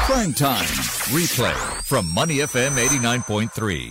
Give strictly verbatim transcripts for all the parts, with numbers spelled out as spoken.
Prime Time. Replay from Money F M eighty-nine point three.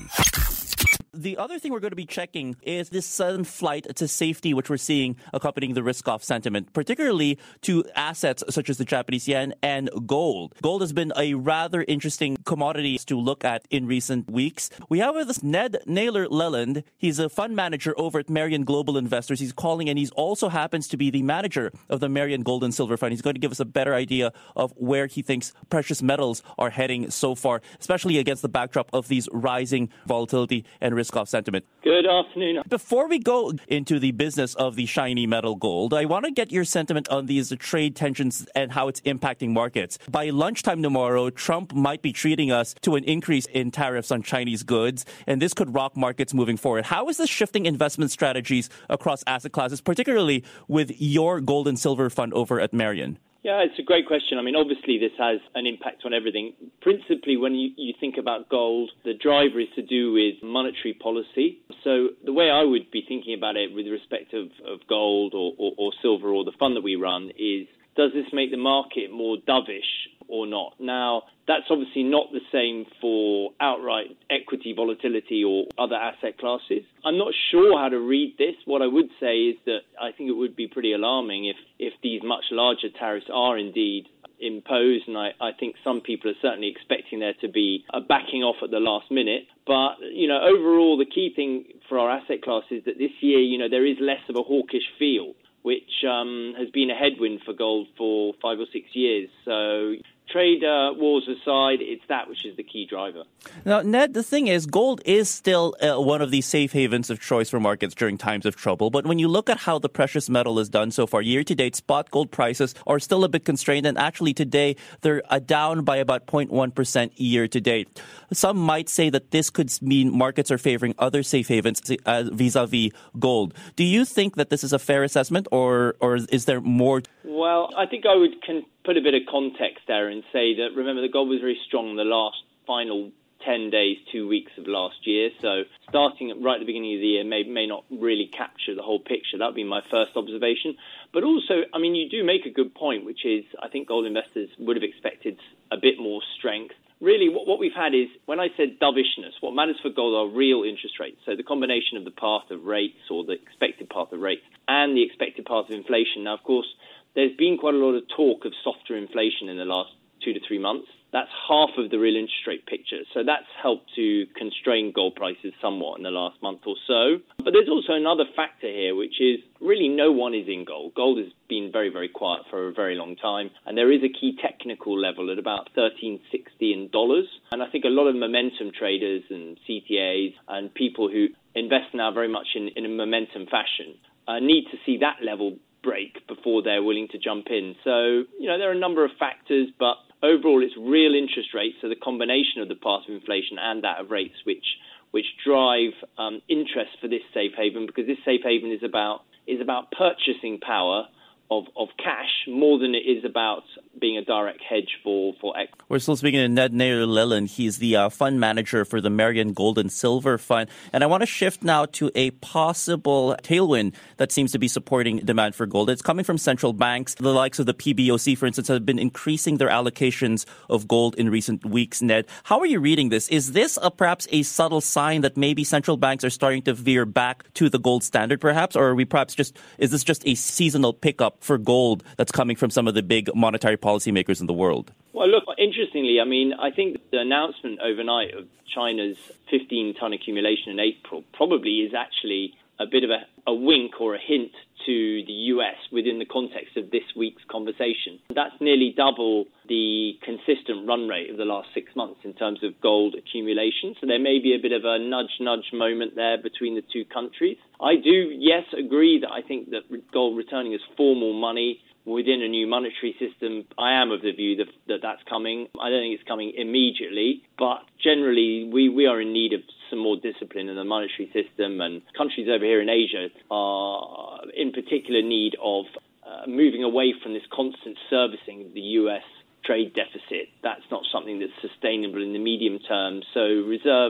The other thing we're going to be checking is this sudden flight to safety, which we're seeing accompanying the risk-off sentiment, particularly to assets such as the Japanese yen and gold. Gold has been a rather interesting commodity to look at in recent weeks. We have with us Ned Naylor-Leland. He's a fund manager over at Marion Global Investors. He's calling, and he also happens to be the manager of the Marion Gold and Silver Fund. He's going to give us a better idea of where he thinks precious metals are heading so far, especially against the backdrop of these rising volatility and risk off sentiment. Good afternoon. Before we go into the business of the shiny metal gold, I want to get your sentiment on these trade tensions and how it's impacting markets. By lunchtime tomorrow, Trump might be treating us to an increase in tariffs on Chinese goods, and this could rock markets moving forward. How is this shifting investment strategies across asset classes, particularly with your gold and silver fund over at Marion? Yeah, it's a great question. I mean, obviously, this has an impact on everything. Principally, when you, you think about gold, the driver is to do with monetary policy. So the way I would be thinking about it with respect of, of gold or, or, or silver or the fund that we run is, does this make the market more dovish or not? Now, that's obviously not the same for outright equity volatility or other asset classes. I'm not sure how to read this. What I would say is that I think it would be pretty alarming if, if these much larger tariffs are indeed imposed, and I, I think some people are certainly expecting there to be a backing off at the last minute. But, you know, overall, the key thing for our asset class is that this year, you know, there is less of a hawkish feel, which um, has been a headwind for gold for five or six years. So trade uh, wars aside, it's that which is the key driver. Now, Ned, the thing is, gold is still uh, one of the safe havens of choice for markets during times of trouble. But when you look at how the precious metal has done so far, year-to-date, spot gold prices are still a bit constrained. And actually, today, they're uh, down by about zero point one percent year-to-date. Some might say that this could mean markets are favoring other safe havens uh, vis-a-vis gold. Do you think that this is a fair assessment, or, or is there more? Well, I think I would con- put a bit of context there and say that, remember, the gold was very strong in the last final ten days, two weeks of last year. So starting right at the beginning of the year may, may not really capture the whole picture. That would be my first observation. But also, I mean, you do make a good point, which is I think gold investors would have expected a bit more strength. Really, what, what we've had is, when I said dovishness, what matters for gold are real interest rates. So the combination of the path of rates or the expected path of rates and the expected path of inflation. Now, of course, there's been quite a lot of talk of softer inflation in the last two to three months. That's half of the real interest rate picture. So that's helped to constrain gold prices somewhat in the last month or so. But there's also another factor here, which is really no one is in gold. Gold has been very, very quiet for a very long time. And there is a key technical level at about thirteen sixty in dollars. And I think a lot of momentum traders and C T As and people who invest now very much in, in a momentum fashion uh, need to see that level break before they're willing to jump in. So, you know, there are a number of factors, but overall it's real interest rates, so the combination of the path of inflation and that of rates, which which drive um, interest for this safe haven, because this safe haven is about is about purchasing power of, of cash more than it is about being a direct hedge for, for equity. We're still speaking to Ned Naylor-Leland. He's the uh, fund manager for the Marion Gold and Silver Fund. And I want to shift now to a possible tailwind that seems to be supporting demand for gold. It's coming from central banks. The likes of the P B O C, for instance, have been increasing their allocations of gold in recent weeks, Ned. How are you reading this? Is this a, perhaps a subtle sign that maybe central banks are starting to veer back to the gold standard, perhaps? Or are we perhaps just, is this just a seasonal pickup for gold that's coming from some of the big monetary policymakers in the world? Well, look, interestingly, I mean, I think the announcement overnight of China's fifteen-ton accumulation in April probably is actually a bit of a, a wink or a hint to the U S within the context of this week's conversation. That's nearly double the consistent run rate of the last six months in terms of gold accumulation. So there may be a bit of a nudge-nudge moment there between the two countries. I do, yes, agree that I think that gold returning as formal money within a new monetary system, I am of the view that, that that's coming. I don't think it's coming immediately, but generally we, we are in need of some more discipline in the monetary system, and countries over here in Asia are in particular need of uh, moving away from this constant servicing of the U S trade deficit. That's not something that's sustainable in the medium term. So reserve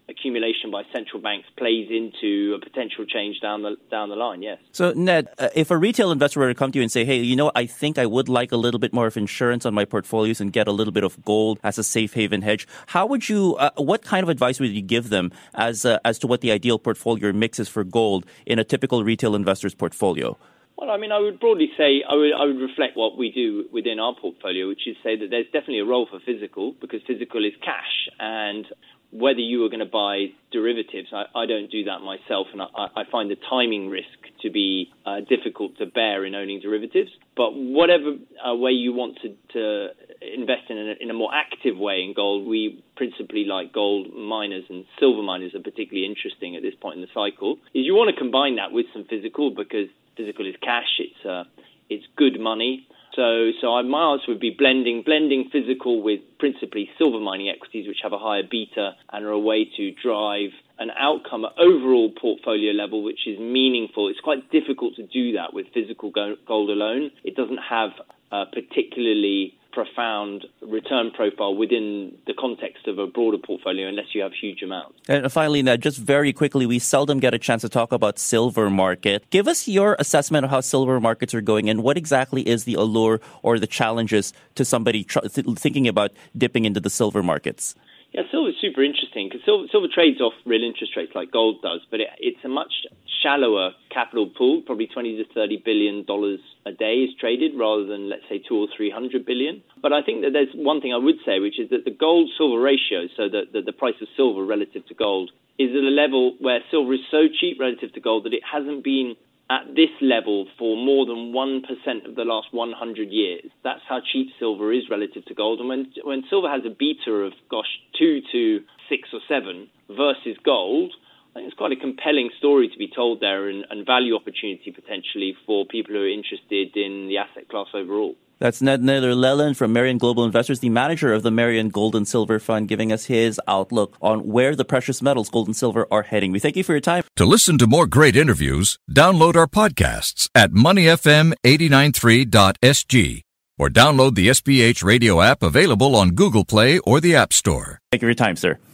accumulation by central banks plays into a potential change down the down the line, yes. So, Ned, uh, if a retail investor were to come to you and say, hey, you know, I think I would like a little bit more of insurance on my portfolios and get a little bit of gold as a safe haven hedge, how would you, uh, what kind of advice would you give them as uh, as to what the ideal portfolio mix is for gold in a typical retail investor's portfolio? Well, I mean, I would broadly say I would, I would reflect what we do within our portfolio, which is say that there's definitely a role for physical because physical is cash. And whether you are going to buy derivatives, I, I don't do that myself. And I, I find the timing risk to be uh, difficult to bear in owning derivatives. But whatever uh, way you want to, to invest in a, in a more active way in gold, we principally like gold miners and silver miners are particularly interesting at this point in the cycle, is you want to combine that with some physical because physical is cash, it's uh, it's good money. So so I, my answer would be blending blending physical with principally silver mining equities, which have a higher beta and are a way to drive an outcome at overall portfolio level, which is meaningful. It's quite difficult to do that with physical gold alone. It doesn't have a particularly profound return profile within the context of a broader portfolio unless you have huge amounts. And finally, Ned, just very quickly, we seldom get a chance to talk about silver market. Give us your assessment of how silver markets are going and what exactly is the allure or the challenges to somebody tr- th- thinking about dipping into the silver markets? Yeah, silver is super interesting because silver, silver trades off real interest rates like gold does, but it, it's a much shallower capital pool, probably twenty to thirty billion dollars a day is traded rather than, let's say, two or three hundred billion. But I think that there's one thing I would say, which is that the gold-silver ratio, so that the, the price of silver relative to gold, is at a level where silver is so cheap relative to gold that it hasn't been at this level for more than one percent of the last one hundred years. That's how cheap silver is relative to gold. And when when silver has a beta of, gosh, two to six or seven versus gold, I think it's quite a compelling story to be told there and, and value opportunity potentially for people who are interested in the asset class overall. That's Ned Naylor-Lelland from Merian Global Investors, the manager of the Merian Gold and Silver Fund, giving us his outlook on where the precious metals, gold and silver, are heading. We thank you for your time. To listen to more great interviews, download our podcasts at money f m eight nine three dot s g or download the S P H radio app available on Google Play or the App Store. Thank you for your time, sir.